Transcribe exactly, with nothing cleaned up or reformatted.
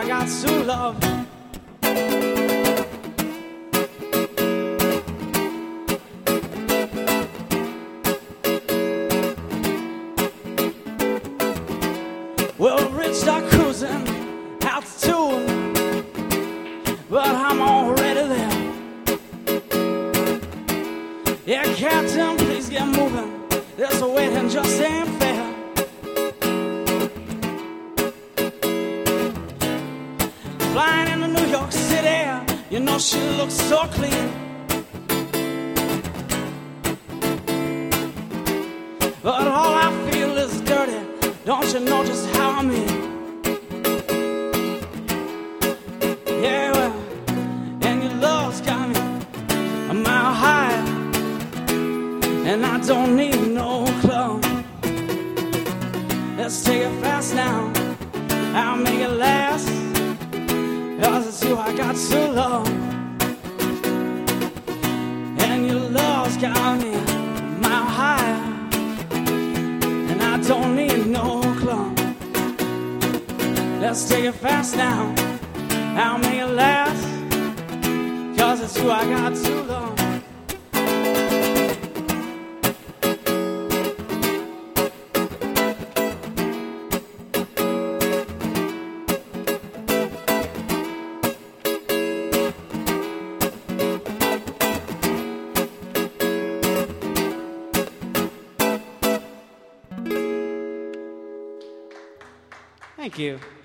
got to love. Well, rich start cruising altitude, but I'm already there. Yeah, Captain, please get moving. This waiting just ain't fair. Flying into New York City, you know she looks so clean. But all I feel is dirty. Don't you know just how I mean? Yeah, well, and your love's got me a mile high, and I don't need no club. Let's take it fast now, I'll make it last, 'cause it's you I got to love. And your love's got me a mile high, and I don't need no club. Let's take it fast now, I'll make it last, 'cause it's you I got to love. Thank you.